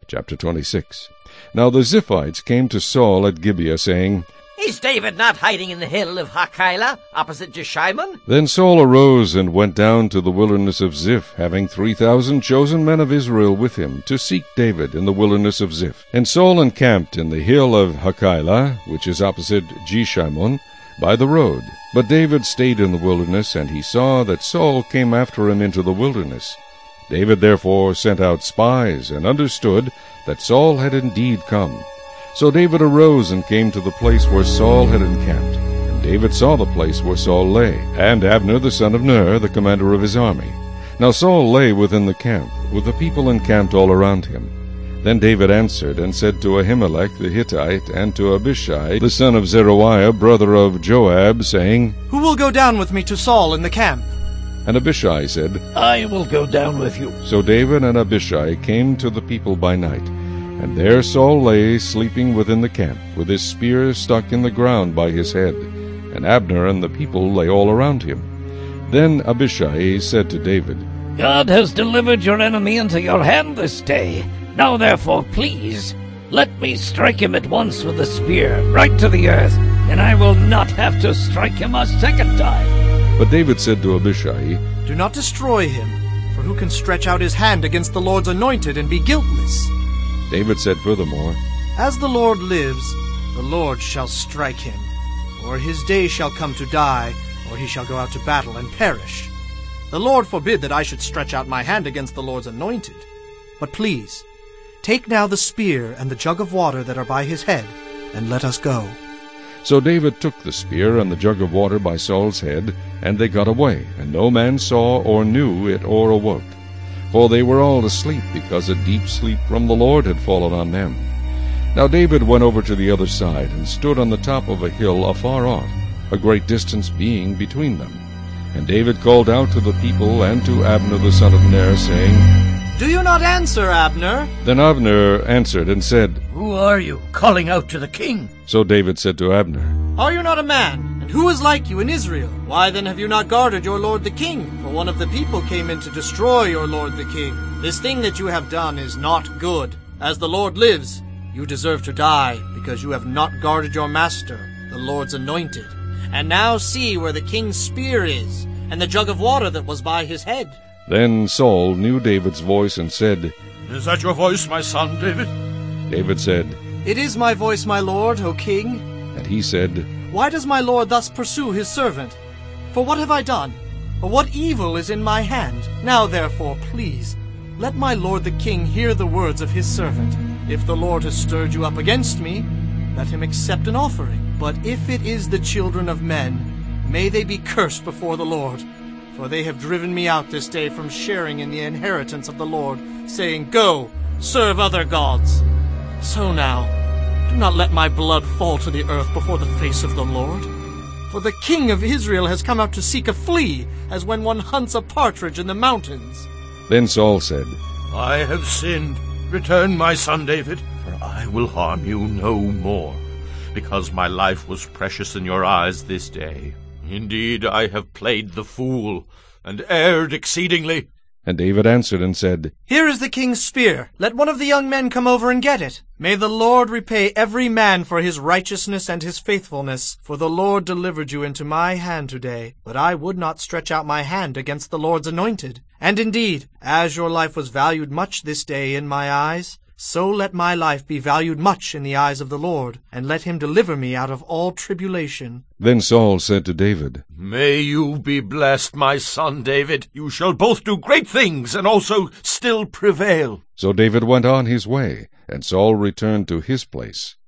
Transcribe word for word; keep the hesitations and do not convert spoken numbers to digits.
Chapter twenty-six. Now the Ziphites came to Saul at Gibeah, saying, Is David not hiding in the hill of Hachilah, opposite Jeshimon? Then Saul arose and went down to the wilderness of Ziph, having three thousand chosen men of Israel with him, to seek David in the wilderness of Ziph. And Saul encamped in the hill of Hachilah, which is opposite Jeshimon, by the road. But David stayed in the wilderness, and he saw that Saul came after him into the wilderness. David therefore sent out spies, and understood that Saul had indeed come. So David arose and came to the place where Saul had encamped. And David saw the place where Saul lay, and Abner the son of Ner, the commander of his army. Now Saul lay within the camp, with the people encamped all around him. Then David answered and said to Ahimelech the Hittite, and to Abishai the son of Zeruiah, brother of Joab, saying, Who will go down with me to Saul in the camp? And Abishai said, I will go down with you. So David and Abishai came to the people by night. And there Saul lay sleeping within the camp, with his spear stuck in the ground by his head. And Abner and the people lay all around him. Then Abishai said to David, God has delivered your enemy into your hand this day. Now therefore, please, let me strike him at once with the spear, right to the earth, and I will not have to strike him a second time. But David said to Abishai, Do not destroy him, for who can stretch out his hand against the Lord's anointed and be guiltless? David said furthermore, As the Lord lives, the Lord shall strike him, or his day shall come to die, or he shall go out to battle and perish. The Lord forbid that I should stretch out my hand against the Lord's anointed. But please, take now the spear and the jug of water that are by his head, and let us go. So David took the spear and the jug of water by Saul's head, and they got away, and no man saw or knew it or awoke. For they were all asleep, because a deep sleep from the Lord had fallen on them. Now David went over to the other side, and stood on the top of a hill afar off, a great distance being between them. And David called out to the people and to Abner the son of Ner, saying, Do you not answer, Abner? Then Abner answered and said, Who are you, calling out to the king? So David said to Abner, Are you not a man? And who is like you in Israel? Why then have you not guarded your lord the king? For one of the people came in to destroy your lord the king. This thing that you have done is not good. As the Lord lives, you deserve to die, because you have not guarded your master, the Lord's anointed. And now see where the king's spear is, and the jug of water that was by his head. Then Saul knew David's voice and said, Is that your voice, my son David? David said, It is my voice, my lord, O king. And he said, Why does my lord thus pursue his servant? For what have I done? Or what evil is in my hand? Now therefore, please, let my lord the king hear the words of his servant. If the Lord has stirred you up against me, let him accept an offering. But if it is the children of men, may they be cursed before the Lord. For they have driven me out this day from sharing in the inheritance of the Lord, saying, Go, serve other gods. So now, do not let my blood fall to the earth before the face of the Lord. For the king of Israel has come out to seek a flea, as when one hunts a partridge in the mountains. Then Saul said, I have sinned. Return, my son David, for I will harm you no more, because my life was precious in your eyes this day. Indeed, I have played the fool, and erred exceedingly. And David answered and said, Here is the king's spear. Let one of the young men come over and get it. May the Lord repay every man for his righteousness and his faithfulness, for the Lord delivered you into my hand today. But I would not stretch out my hand against the Lord's anointed. And indeed, as your life was valued much this day in my eyes, so let my life be valued much in the eyes of the Lord, and let him deliver me out of all tribulation. Then Saul said to David, May you be blessed, my son David. You shall both do great things, and also still prevail. So David went on his way, and Saul returned to his place.